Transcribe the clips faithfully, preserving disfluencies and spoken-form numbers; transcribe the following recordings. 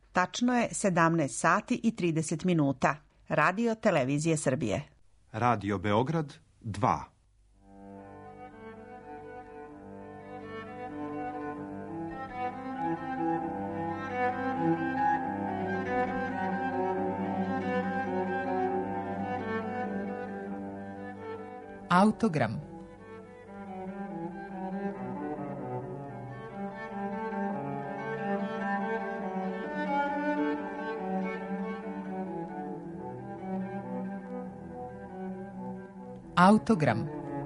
Tačno je sedamnaest sati i trideset minuta. Radio Televizije Srbije. Radio Beograd dva. Autogram. Autogram.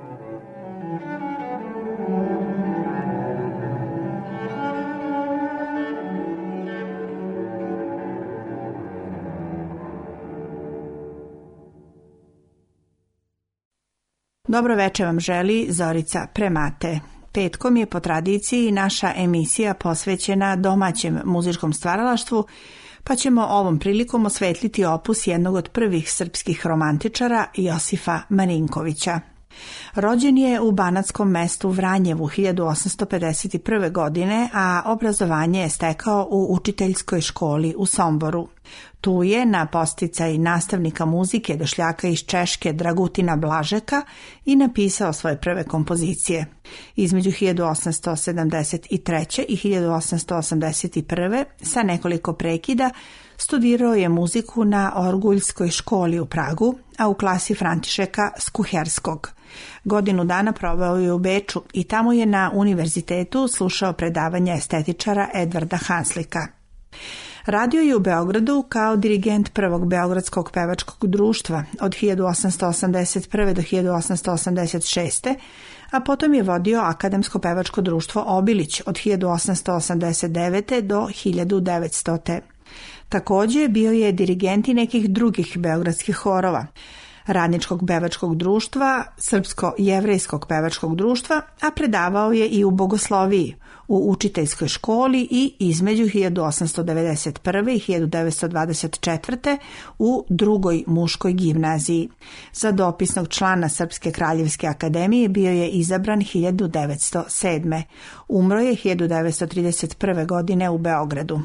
Dobro večer vam želi Zorica Premate. Petkom je po tradiciji naša emisija posvećena domaćem muzičkom stvaralaštvu, pa ćemo ovom prilikom osvetliti opus jednog od prvih srpskih romantičara, Josifa Marinkovića. Rođen je u banatskom mestu Vranjevu hiljadu osamsto pedeset prve. godine, a obrazovanje je stekao u učiteljskoj školi u Somboru. Tu je na podsticaj nastavnika muzike došljaka iz Češke Dragutina Blažeka i napisao svoje prve kompozicije. Između hiljadu osamsto sedamdeset treće. i hiljadu osamsto osamdeset prve. sa nekoliko prekida studirao je muziku na Orguljskoj školi u Pragu, a u klasi Františeka Skuherskog. Godinu dana proveo je u Beču i tamo je na univerzitetu slušao predavanja estetičara Edvarda Hanslika. Radio je u Beogradu kao dirigent prvog Beogradskog pevačkog društva od hiljadu osamsto osamdeset prve. do hiljadu osamsto osamdeset šeste. a potom je vodio Akademsko pevačko društvo Obilić od hiljadu osamsto osamdeset devete. do hiljadu devetstote. Također bio je dirigent i nekih drugih beogradskih horova, Radničkog pevačkog društva, Srpsko-jevrejskog pevačkog društva, a predavao je i u bogosloviji, u učiteljskoj školi i između hiljadu osamsto devedeset prve. i hiljadu devetsto dvadeset četvrte. u drugoj muškoj gimnaziji. Za dopisnog člana Srpske kraljevske akademije bio je izabran hiljadu devetsto sedme. Umro je hiljadu devetsto trideset prve. godine u Beogradu.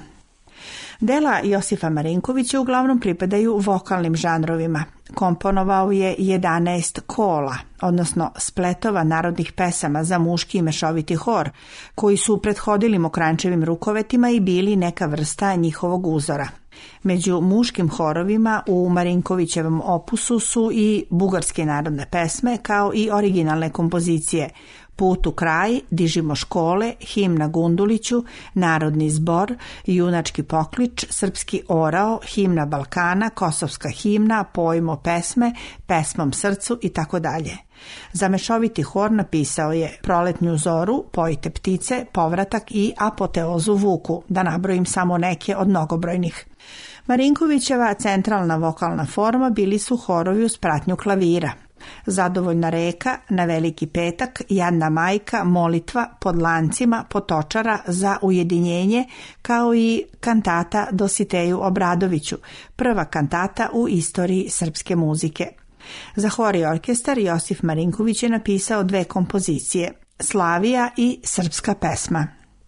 Dela Josifa Marinkovića uglavnom pripadaju vokalnim žanrovima. Komponovao je jedanaest kola, odnosno spletova narodnih pesama za muški i mešoviti hor, koji su prethodili Mokranjčevim rukovetima i bili neka vrsta njihovog uzora. Među muškim horovima u Marinkovićevom opusu su i bugarske narodne pesme, kao i originalne kompozicije Put u kraj, Dižimo škole, Himna Gunduliću, Narodni zbor, Junački poklič, Srpski orao, Himna Balkana, Kosovska himna, Pojmo pesme, Pesmom srcu i tako dalje. Za mešoviti hor napisao je Proletnju zoru, Pojte ptice, Povratak i Apoteozu Vuku, da nabrojim samo neke od mnogobrojnih. Marinkovićeva centralna vokalna forma bili su horovi uz pratnju klavira. Zadovoljna reka, Na veliki petak, Jadna majka, Molitva, Pod lancima, Potočara, Za ujedinjenje, kao i kantata Dositeju Obradoviću, prva kantata u istoriji srpske muzike. Za hor i orkestar Josif Marinković je napisao dve kompozicije, Slavija i Srpska pesma.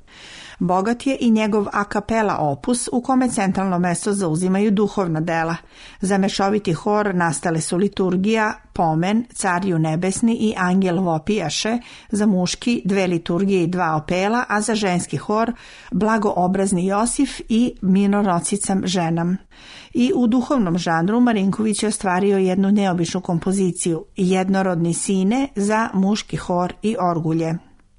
Bogat je i njegov a kapela opus u kome centralno mesto zauzimaju duhovna dela. Za mešoviti hor nastale su liturgija, Pomen, Carju nebesni i Angel vopijaše, za muški dve liturgije i dva opela, a za ženski hor Blagoobrazni Josif i Minorocicam ženam. I u duhovnom žanru Marinković je ostvario jednu neobičnu kompoziciju, Jednorodni sine, za muški hor i orgulje.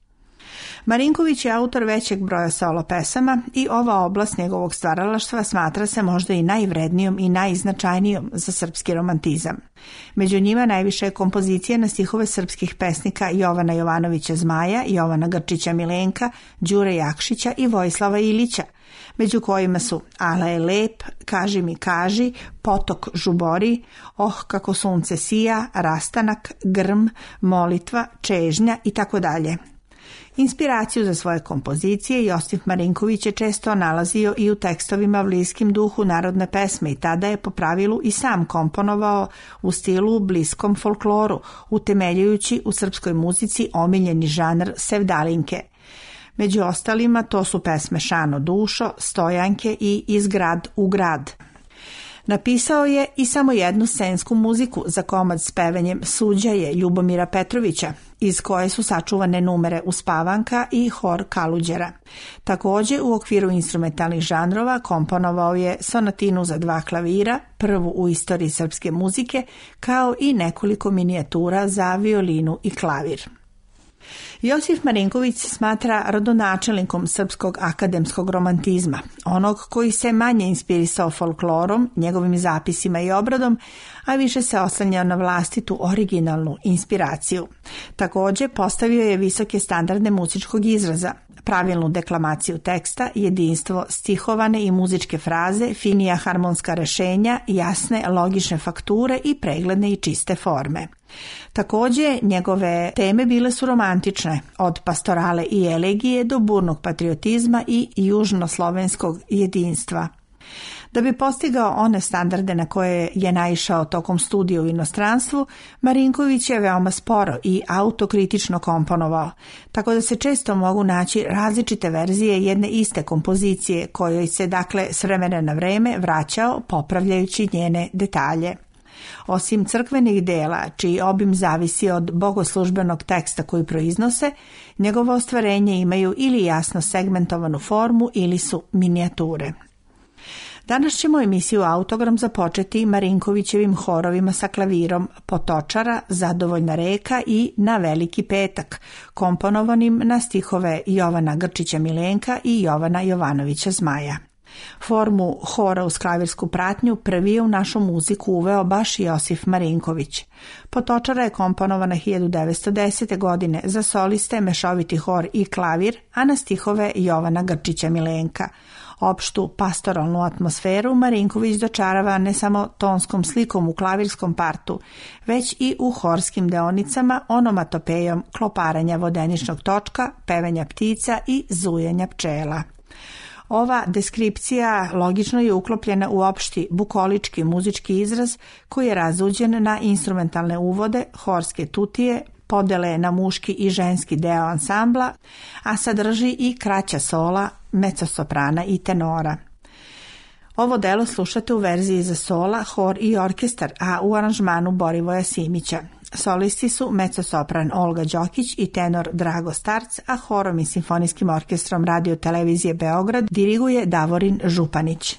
Marinković je autor većeg broja solo pesama i ova oblast njegovog stvaralaštva smatra se možda i najvrednijom i najznačajnijom za srpski romantizam. Među njima najviše je kompozicija na stihove srpskih pesnika Jovana Jovanovića Zmaja, Jovana Grčića Milenka, Đure Jakšića i Vojislava Ilića, među kojima su Ala je lep, Kaži mi kaži, Potok žubori, Oh kako sunce sija, Rastanak, Grm, Molitva, Čežnja i tako dalje. Inspiraciju za svoje kompozicije Josif Marinković je često nalazio i u tekstovima bliskim duhu narodne pesme i tada je po pravilu i sam komponovao u stilu bliskom folkloru, utemeljujući u srpskoj muzici omiljeni žanr sevdalinke. Među ostalima to su pesme Šano dušo, Stojanke i Iz grad u grad. Napisao je i samo jednu scensku muziku za komad s pevanjem Suđaje Ljubomira Petrovića, iz koje su sačuvane numere Uspavanka i Hor Kaluđera. Također u okviru instrumentalnih žanrova komponovao je sonatinu za dva klavira, prvu u istoriji srpske muzike, kao i nekoliko minijatura za violinu i klavir. Josif Marinković se smatra rodonačelnikom srpskog akademskog romantizma, onog koji se manje inspirisao folklorom, njegovim zapisima i obradom, a više se oslanjao na vlastitu originalnu inspiraciju. Također postavio je visoke standarde muzičkog izraza, pravilnu deklamaciju teksta, jedinstvo stihovane i muzičke fraze, finija harmonska rešenja, jasne logične fakture i pregledne i čiste forme. Također, njegove teme bile su romantične, od pastorale i elegije do burnog patriotizma i južnoslovenskog jedinstva. Da bi postigao one standarde na koje je naišao tokom studija u inostranstvu, Marinković je veoma sporo i autokritično komponovao, tako da se često mogu naći različite verzije jedne iste kompozicije kojoj se dakle s vremena na vreme vraćao popravljajući njene detalje. Osim crkvenih dela, čiji obim zavisi od bogoslužbenog teksta koji proiznose, njegovo ostvarenje imaju ili jasno segmentovanu formu ili su minijature. Danas ćemo emisiju Autogram započeti Marinkovićevim horovima sa klavirom Potočara, Zadovoljna reka i Na veliki petak, komponovanim na stihove Jovana Grčića Milenka i Jovana Jovanovića Zmaja. Formu hora uz klavirsku pratnju prvi je u našu muziku uveo baš Josif Marinković. Potočara je komponovana hiljadu devetsto desete. godine za soliste, mešoviti hor i klavir, a na stihove Jovana Grčića Milenka. Opštu pastoralnu atmosferu Marinković dočarava ne samo tonskom slikom u klavirskom partu, već i u horskim deonicama, onomatopejom kloparanja vodeničnog točka, pevanja ptica i zujanja pčela. Ova deskripcija logično je uklopljena u opšti bukolički muzički izraz koji je razuđen na instrumentalne uvode, horske tutije, podele na muški i ženski deo ansambla, a sadrži i kraća sola, mezzosoprana i tenora. Ovo delo slušate u verziji za sola, hor i orkestar, a u aranžmanu Borivoja Simića. Solisti su mezzosopran Olga Đokić i tenor Drago Starc, a horom i simfonijskim orkestrom Radio televizije Beograd diriguje Davorin Županić.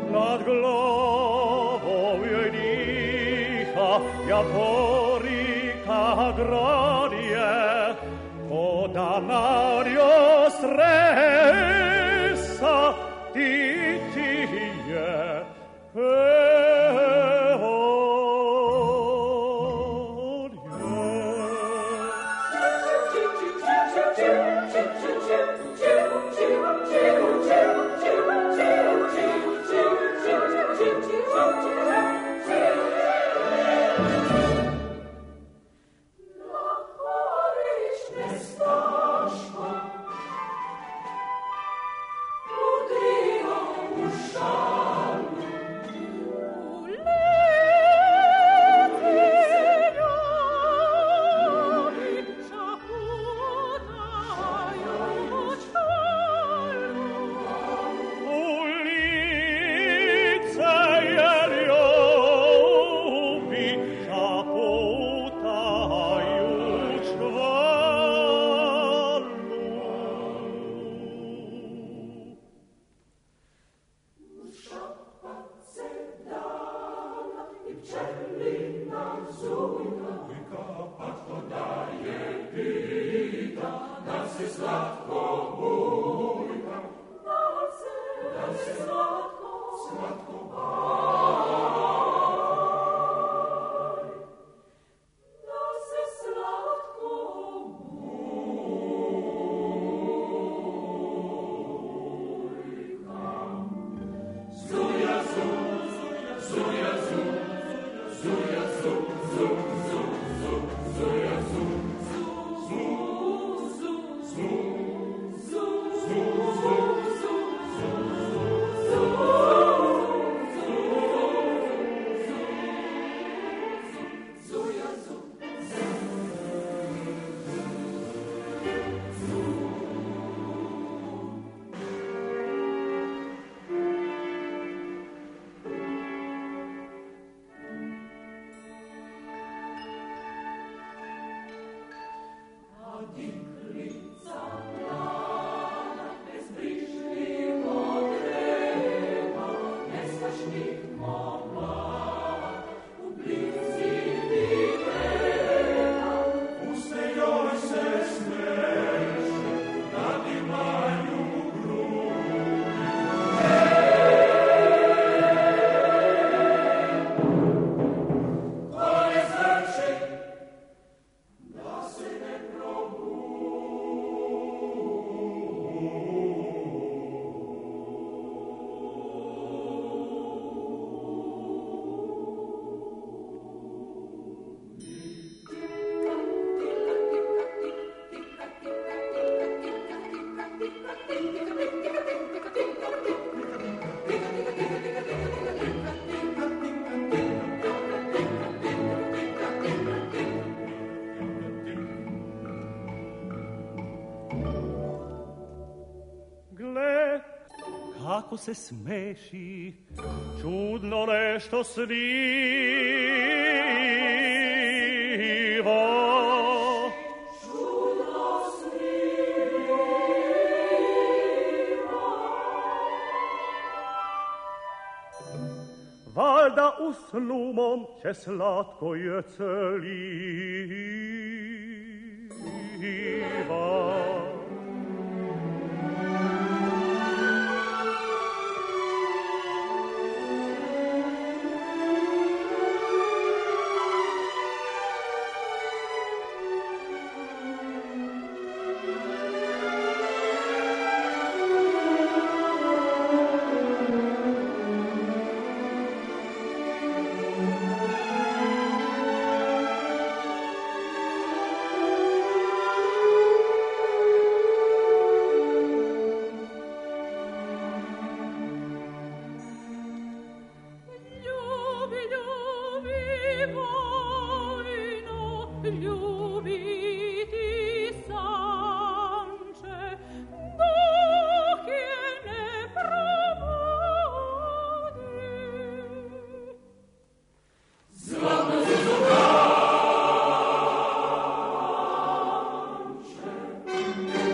nad glavom joj diha javorika gradije, koda Mario stresa ti ti je kako se smeši, čudno nešto sviva. Čudno sviva. Valjda u snu mom će slatko je celiva.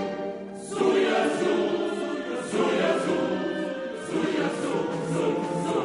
Zuja, zu, zuja, zu,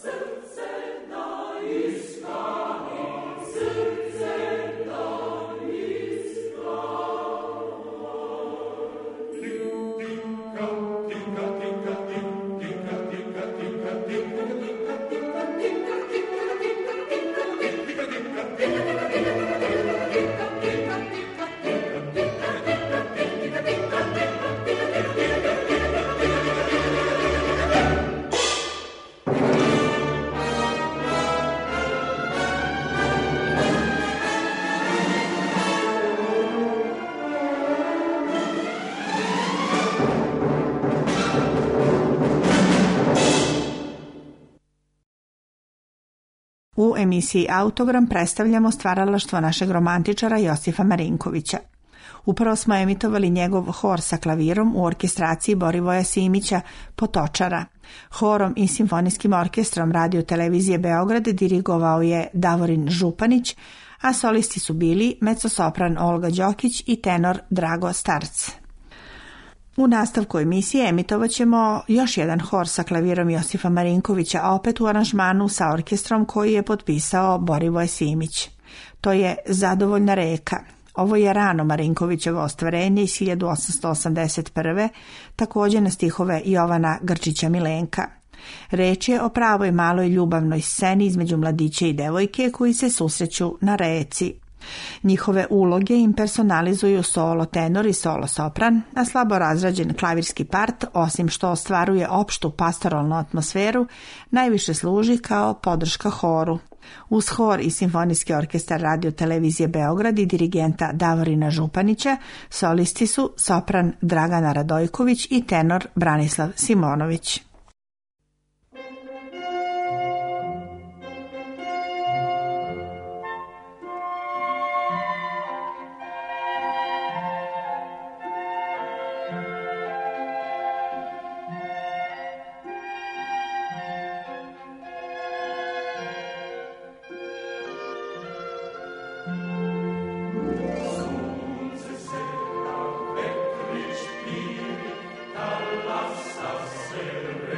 U emisiji Autogram predstavljamo stvaralaštvo našeg romantičara Josifa Marinkovića. Upravo smo emitovali njegov hor sa klavirom u orkestraciji Borivoja Simića Potočara. Horom i simfonijskim orkestrom Radio Televizije Beograd dirigovao je Davorin Županić, a solisti su bili mezzosopran Olga Đokić i tenor Drago Starc. U nastavku emisije emitovat ćemo još jedan hor sa klavirom Josifa Marinkovića, a opet u aranžmanu sa orkestrom koji je potpisao Borivoj Simić. To je Zadovoljna reka. Ovo je rano Marinkovićevo ostvarenje iz hiljadu osamsto osamdeset prve, također na stihove Jovana Grčića Milenka. Reč je o pravoj maloj ljubavnoj sceni između mladića i devojke koji se susreću na reci. Njihove uloge im personalizuju solo tenor i solo sopran, a slabo razrađen klavirski part, osim što ostvaruje opštu pastoralnu atmosferu, najviše služi kao podrška horu. Uz hor i simfonijski orkestar Radio Televizije Beograd i dirigenta Davorina Županića, solisti su sopran Dragana Radojković i tenor Branislav Simonović. Lass das Silber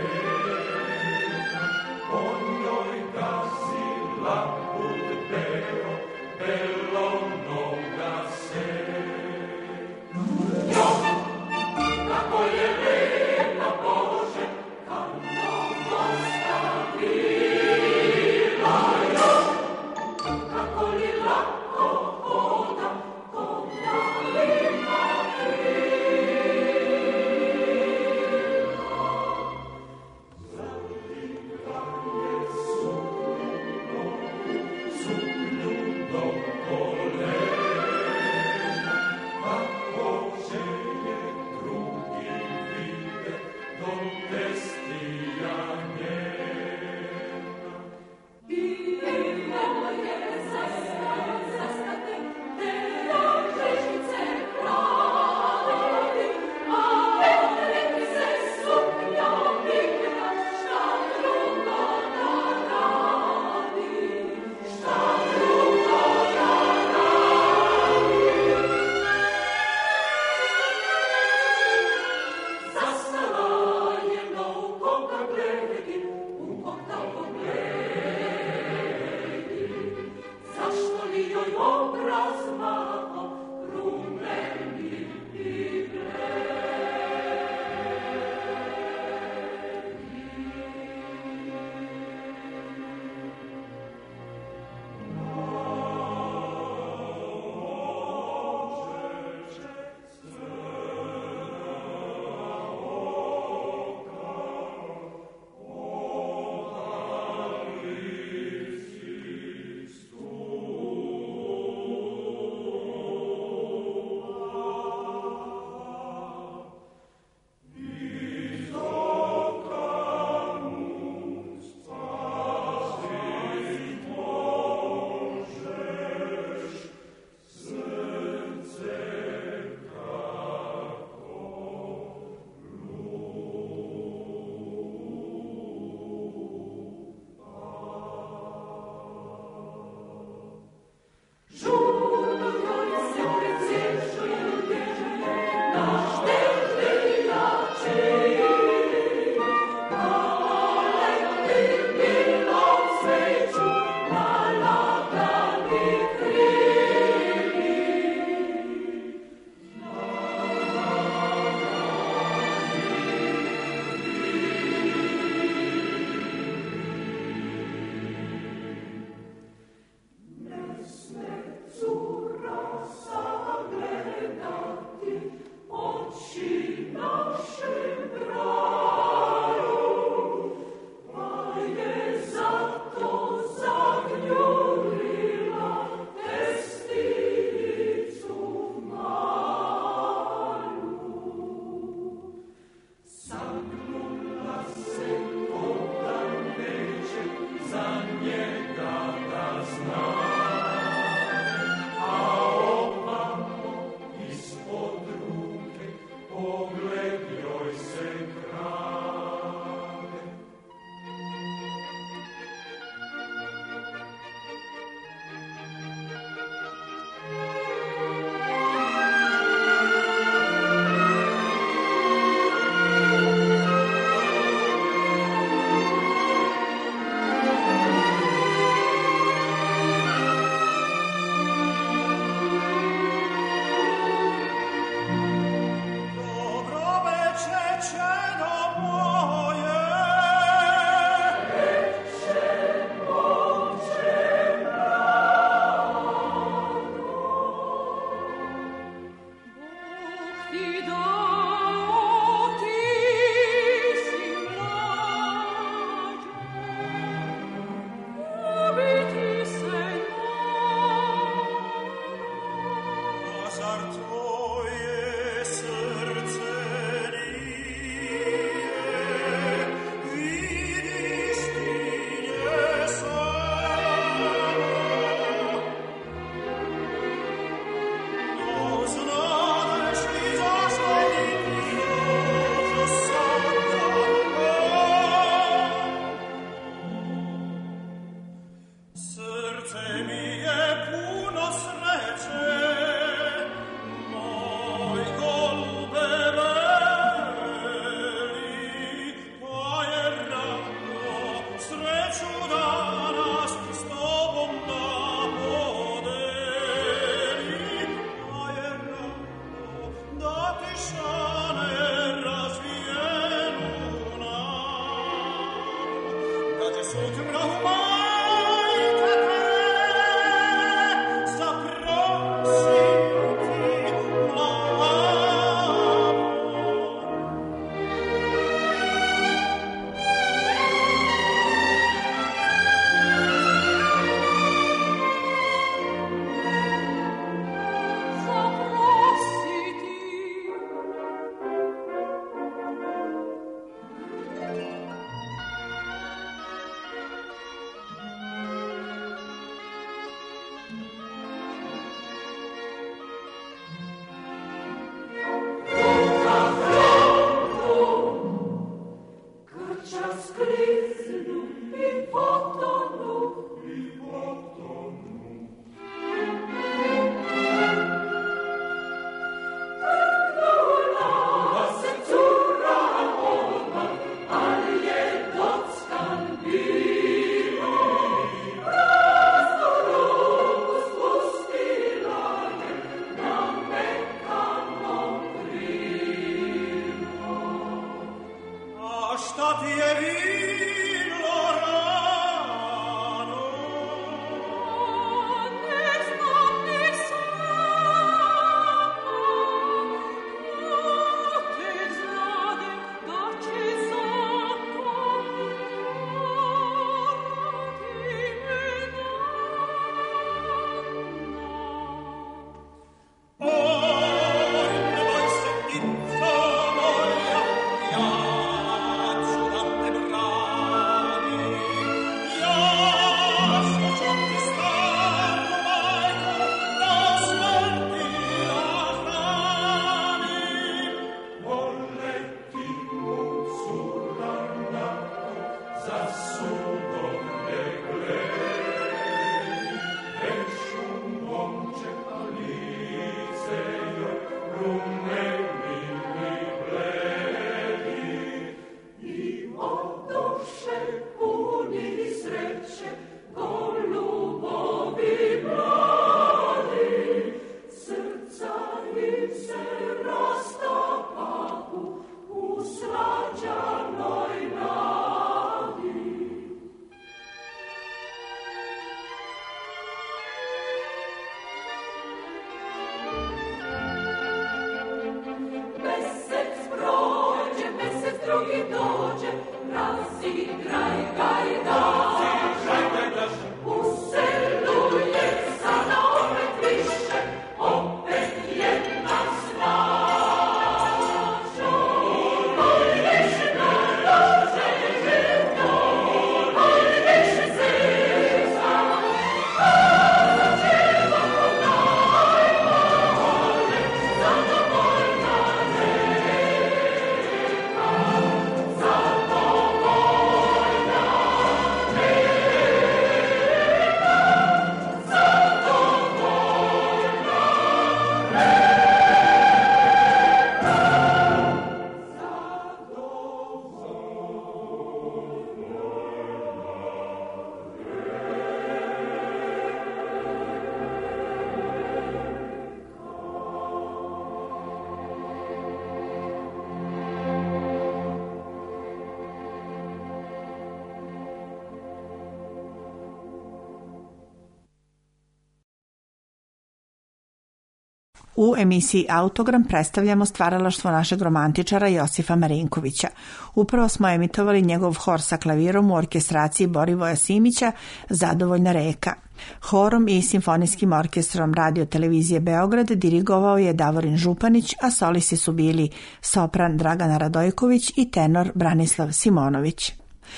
U emisiji Autogram predstavljamo stvaralaštvo našeg romantičara Josifa Marinkovića. Upravo smo emitovali njegov hor sa klavirom u orkestraciji Borivoja Simića Zadovoljna reka. Horom i simfonijskim orkestrom Radio televizije Beograd dirigovao je Davorin Županić, a solisti su bili sopran Dragana Radojković i tenor Branislav Simonović.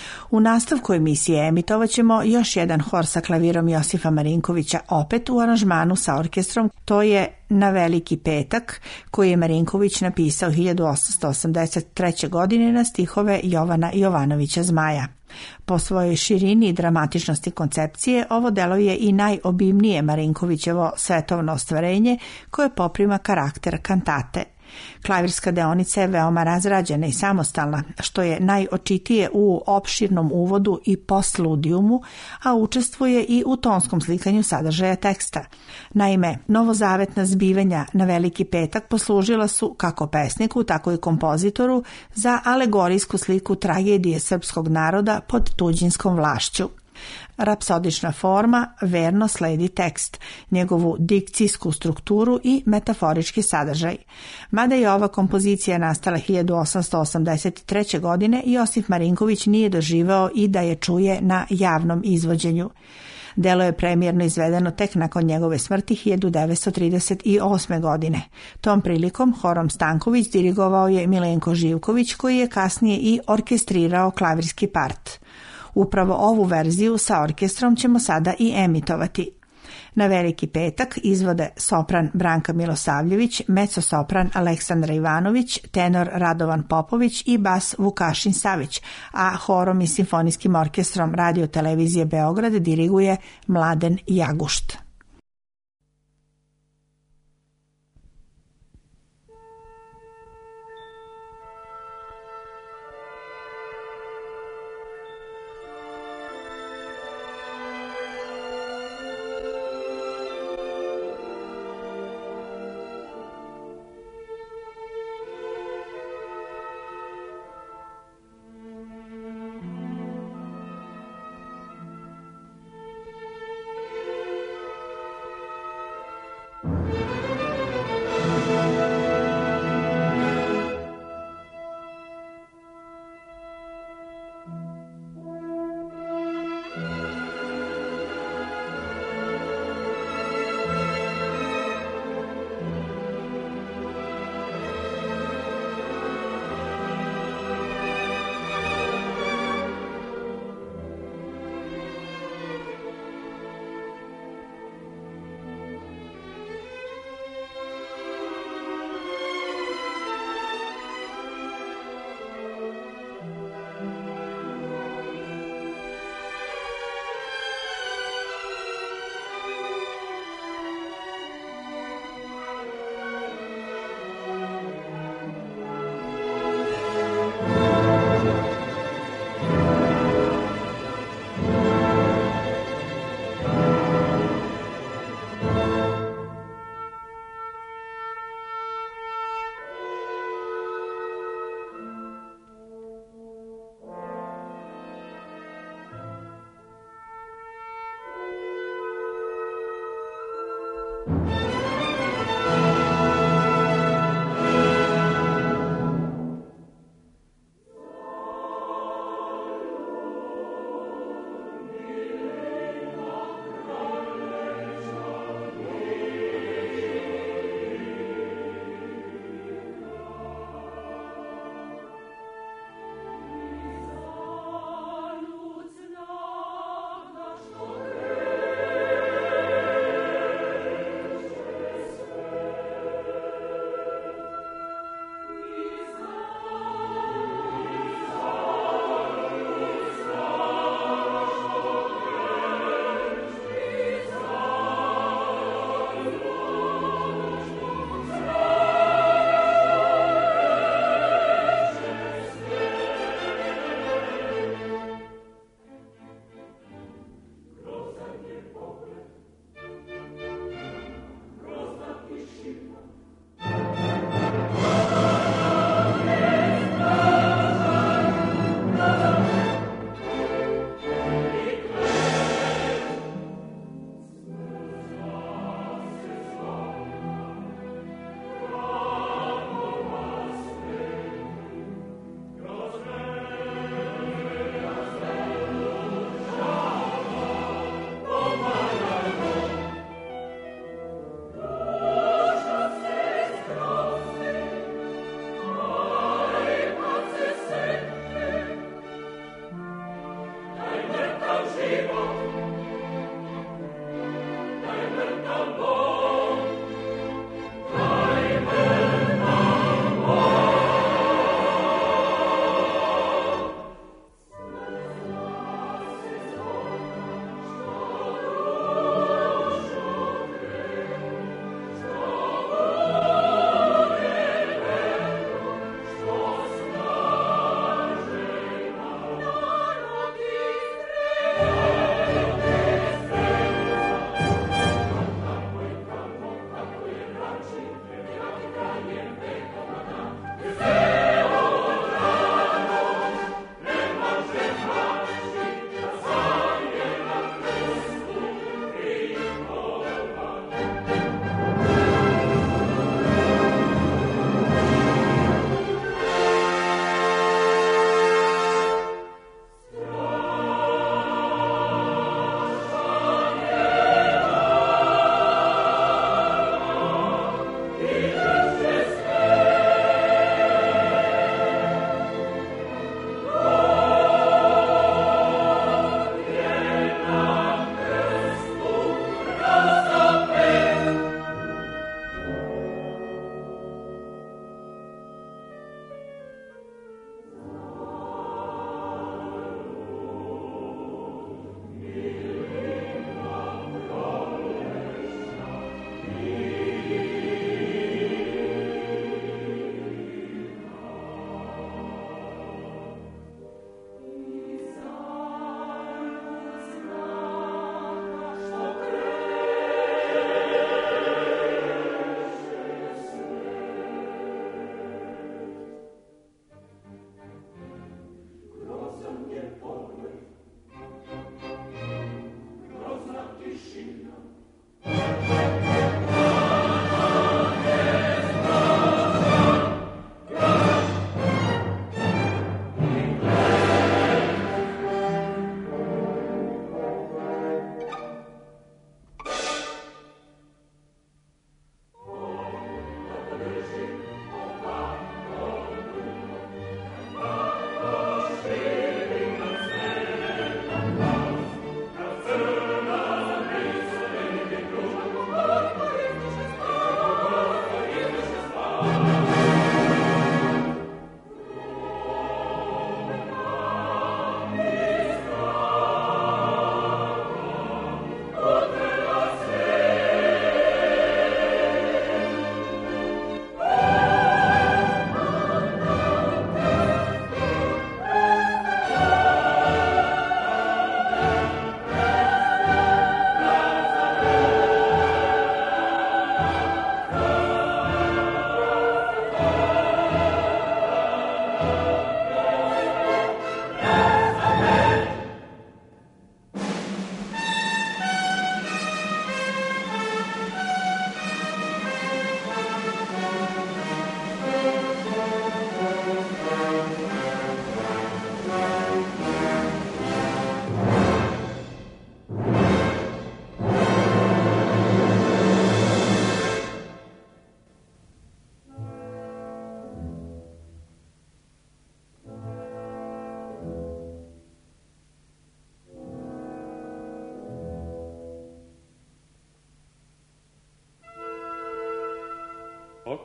U nastavku emisije emitovat ćemo još jedan hor sa klavirom Josifa Marinkovića, opet u aranžmanu sa orkestrom. To je Na veliki petak, koji je Marinković napisao hiljadu osamsto osamdeset treće. godine na stihove Jovana Jovanovića Zmaja. Po svojoj širini i dramatičnosti koncepcije, ovo delo je i najobimnije Marinkovićevo svetovno ostvarenje koje poprima karakter kantate. Klavirska deonica je veoma razrađena i samostalna, što je najočitije u opširnom uvodu i postludijumu, a učestvuje i u tonskom slikanju sadržaja teksta. Naime, novozavetna zbivanja na Veliki petak poslužila su kako pesniku, tako i kompozitoru za alegorijsku sliku tragedije srpskog naroda pod tuđinskom vlašću. Rapsodična forma verno sledi tekst, njegovu dikcijsku strukturu i metaforički sadržaj. Mada je ova kompozicija nastala hiljadu osamsto osamdeset treće. godine, Josif Marinković nije doživao i da je čuje na javnom izvođenju. Delo je premijerno izvedeno tek nakon njegove smrti hiljadu devetsto trideset osme. godine. Tom prilikom Horom Stanković dirigovao je Milenko Živković, koji je kasnije i orkestrirao klavirski part. Upravo ovu verziju sa orkestrom ćemo sada i emitovati. Na Veliki petak izvode sopran Branka Milosavljević, mezzosopran Aleksandra Ivanović, tenor Radovan Popović i bas Vukašin Savić, a horom i simfonijskim orkestrom Radio televizije Beograd diriguje Mladen Jagušt.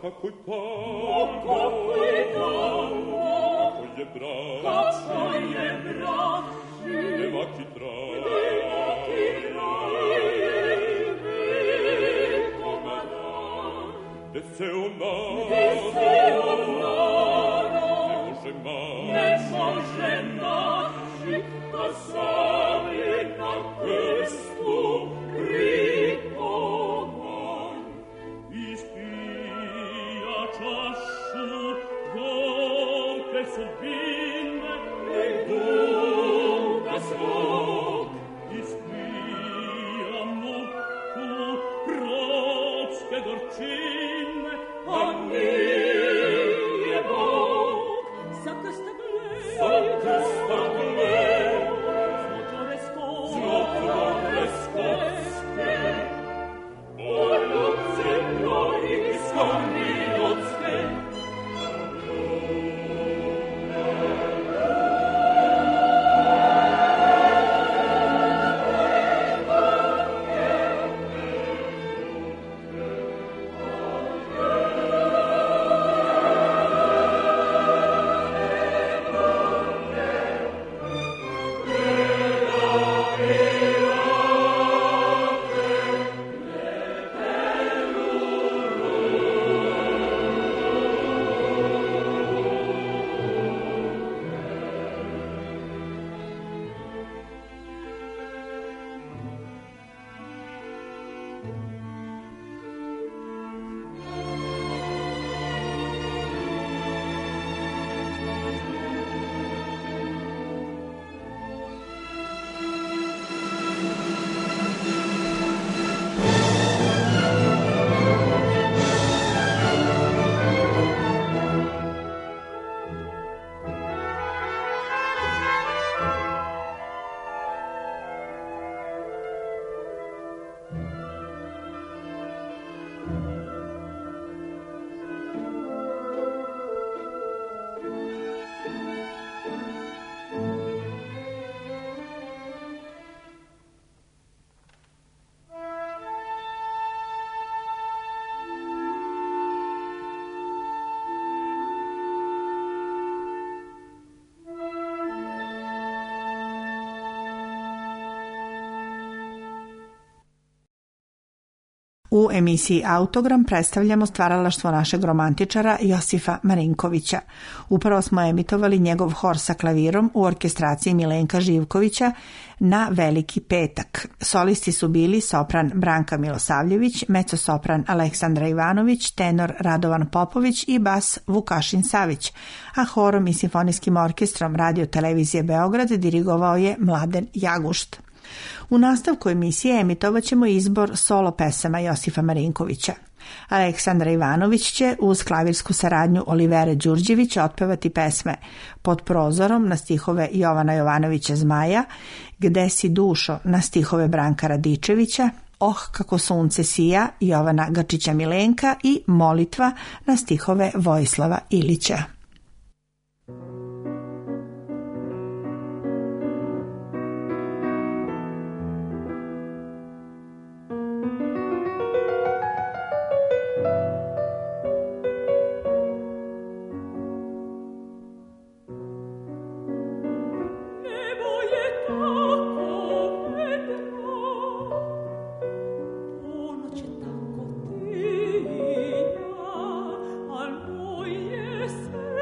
kako je tango, kako je brak, devaki traj, gde se on narod ne može naći, da sam je na krstu prikovan. Ispija čašu gorke sudbine, duga svog, ispija muku ropske gorčine, a nije Bog za krsta gled, za krsta gled, zmotore skotske, zmotore skotske, o ljudce brojsko milotske. U emisiji Autogram predstavljamo stvaralaštvo našeg romantičara Josifa Marinkovića. Upravo smo emitovali njegov hor sa klavirom u orkestraciji Milenka Živkovića na Veliki petak. Solisti su bili sopran Branka Milosavljević, mecosopran Aleksandra Ivanović, tenor Radovan Popović i bas Vukašin Savić, a horom i simfonijskim orkestrom Radio televizije Beograd dirigovao je Mladen Jagušt. U nastavku emisije emitovat ćemo izbor solo pesama Josifa Marinkovića. Aleksandra Ivanović će uz klavirsku saradnju Olivere Đurđevića otpevati pesme Pod prozorom na stihove Jovana Jovanovića Zmaja, Gde si dušo na stihove Branka Radičevića, Oh kako sunce sija Jovana Grčića Milenka i Molitva na stihove Vojislava Ilića. Al moje se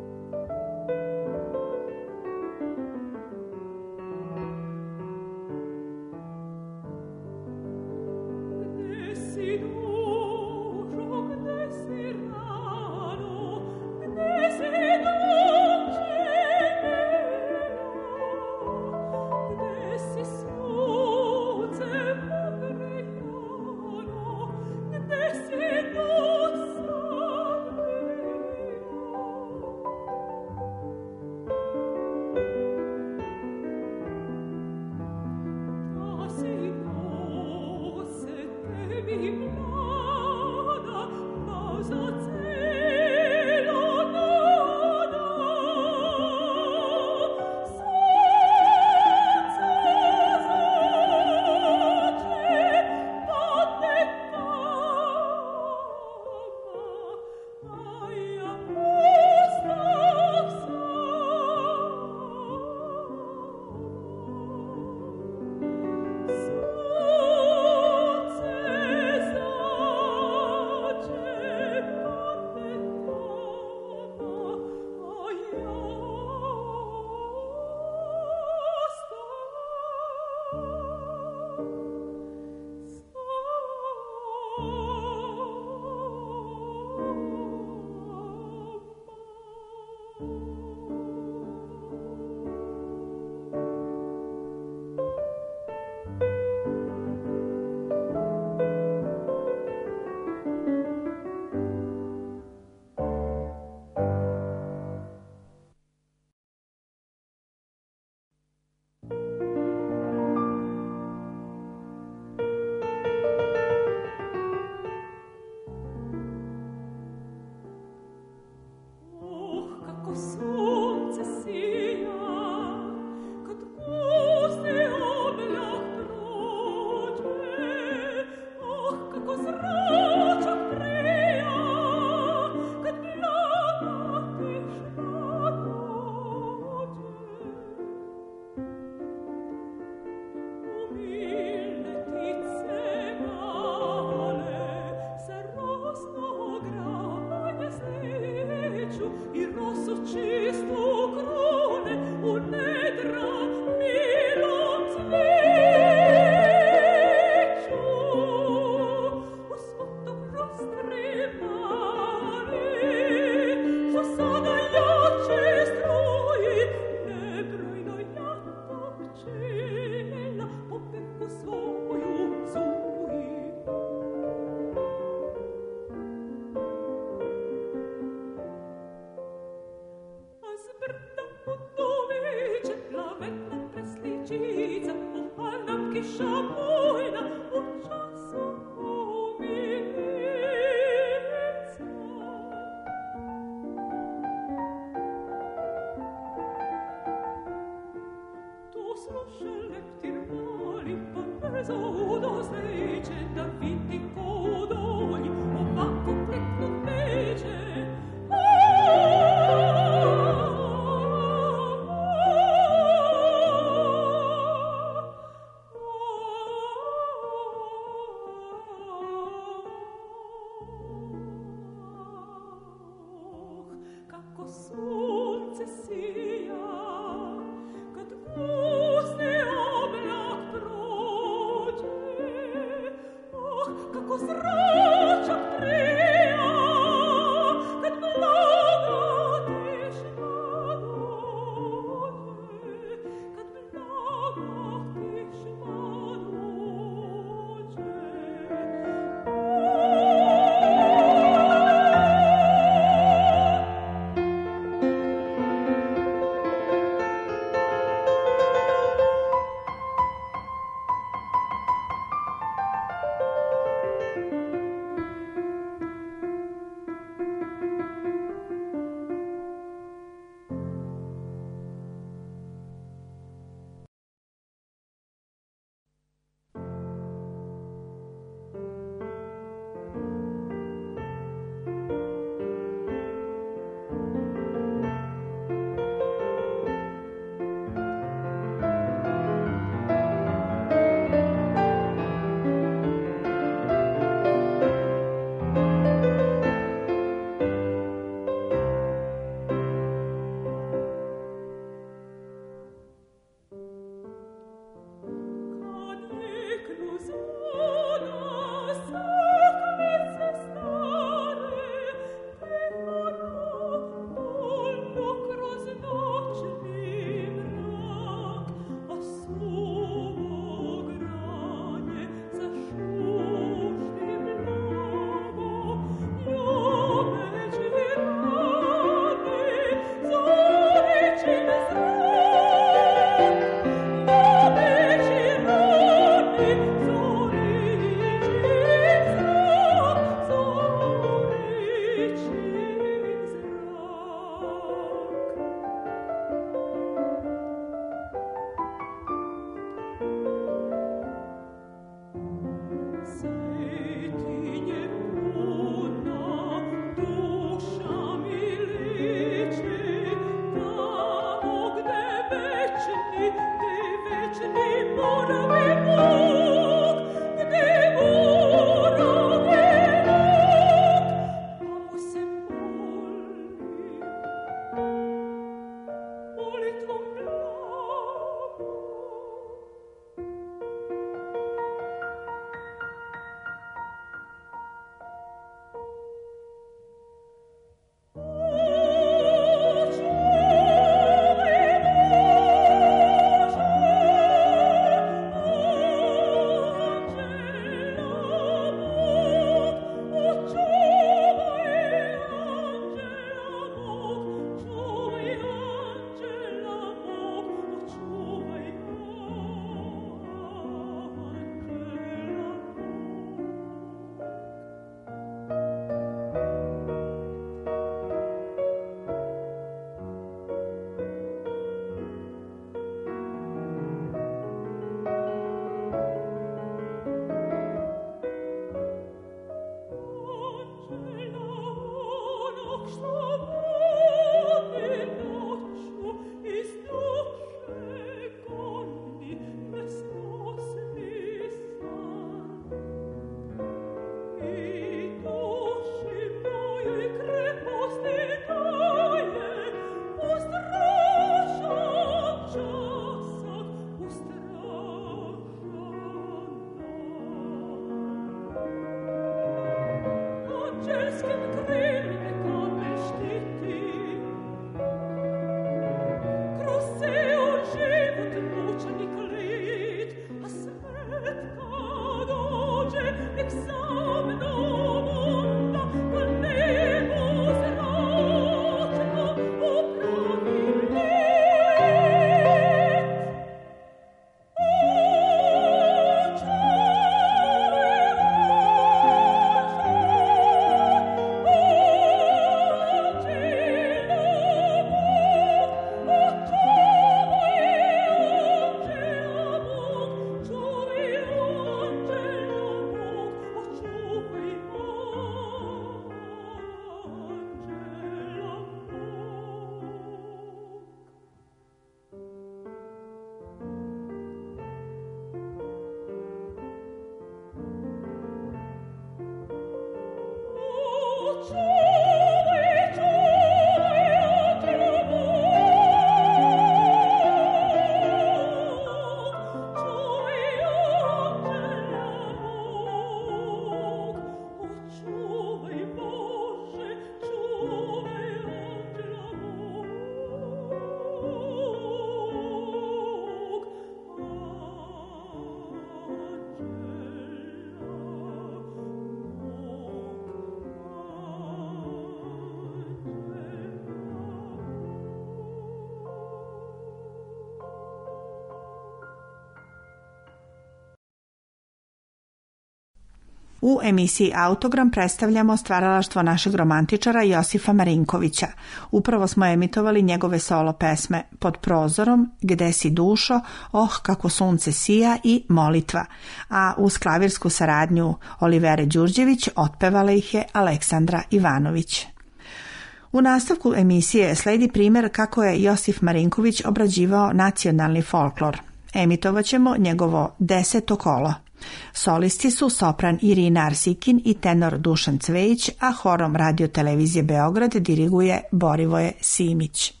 U emisiji Autogram predstavljamo stvaralaštvo našeg romantičara Josifa Marinkovića. Upravo smo emitovali njegove solo pesme Pod prozorom, Gde si dušo, Oh kako sunce sija i Molitva, a uz klavirsku saradnju Olivere Đurđević otpevala ih je Aleksandra Ivanović. U nastavku emisije sledi primjer kako je Josif Marinković obrađivao nacionalni folklor. Emitovaćemo njegovo deseto kolo. Solisti su sopran Irina Arsikin i tenor Dušan Cvejić, a horom Radio Televizije Beograd diriguje Borivoje Simić.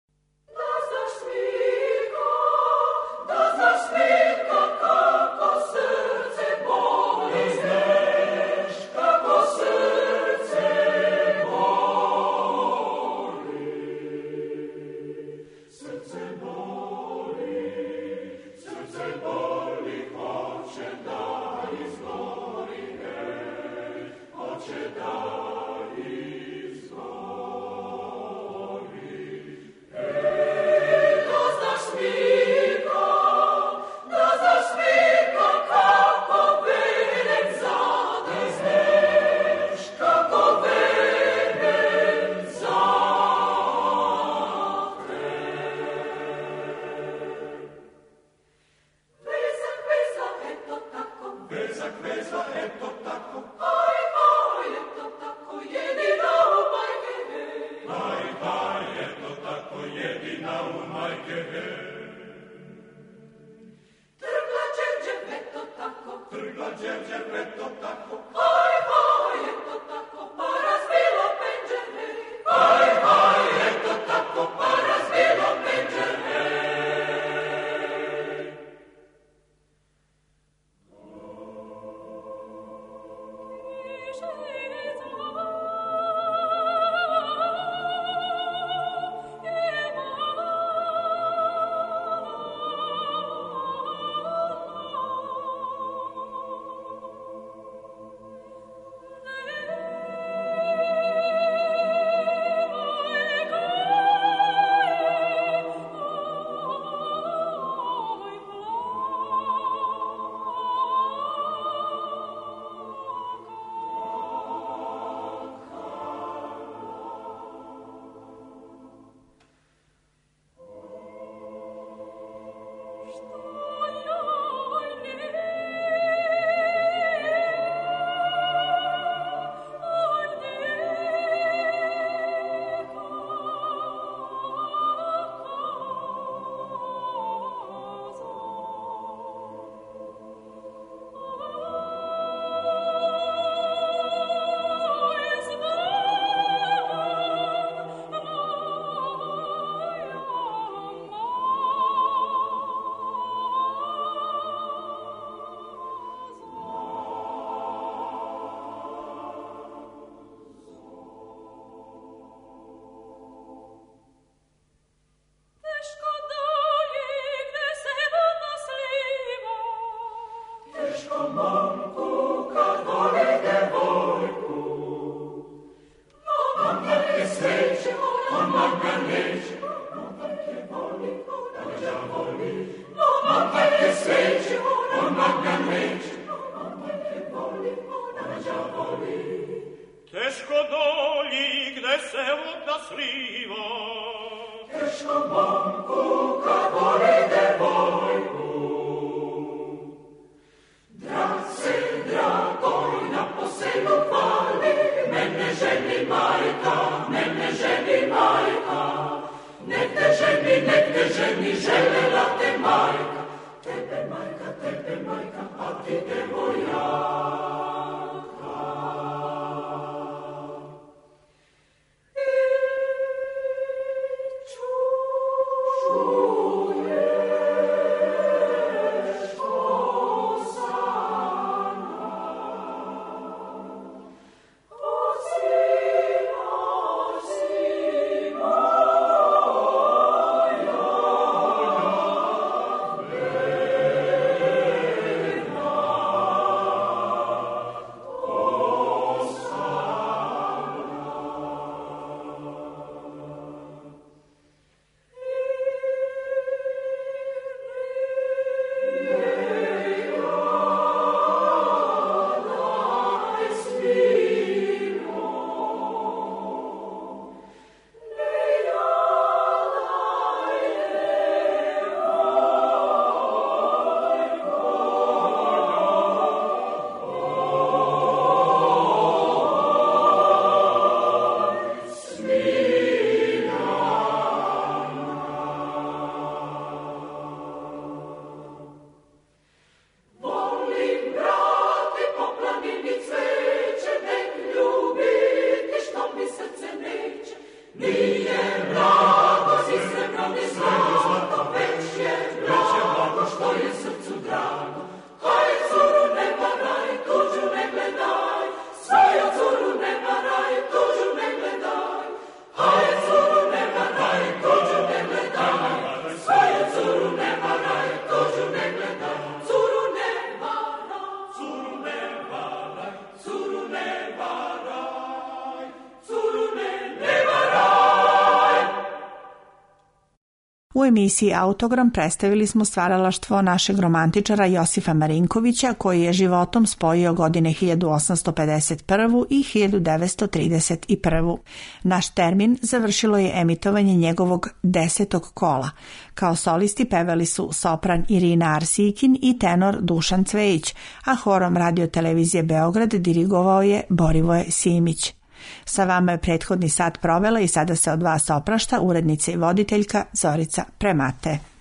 Teško dolji gde se voda sliva, teško momku kad voli devojku. Drag se, dragoj, na poselu pali, mene ženi majka, mene ženi majka. Nek te ženi, nek te ženi, želela te majka. Tebe majka, tebe majka, a ti devojaka. emisiji Autogram predstavili smo stvaralaštvo našeg romantičara Josifa Marinkovića, koji je životom spojio godine hiljadu osamsto pedeset prvu i hiljadu devetsto trideset prvu. Naš termin završilo je emitovanje njegovog desetog kola. Kao solisti pevali su sopran Irina Arsikin i tenor Dušan Cvejić, a horom Radio televizije Beograd dirigovao je Borivoje Simić. Sa vama je prethodni sat provela i sada se od vas oprašta urednica i voditeljka Zorica Premate.